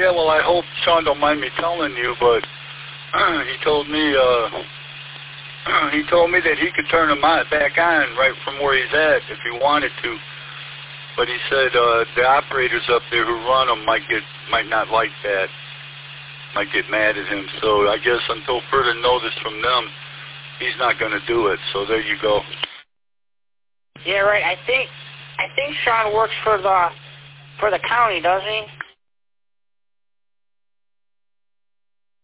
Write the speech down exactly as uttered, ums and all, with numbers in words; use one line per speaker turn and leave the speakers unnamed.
Yeah, well, I hope Sean don't mind me telling you, but he told me, uh, he told me that he could turn him on, back on right from where he's at if he wanted to. But he said uh, the operators up there who run him might get, might not like that, might get mad at him. So I guess until further notice from them, he's not going to do it. So there you go.
Yeah, right. I think, I think Sean works for the, for the county, doesn't he?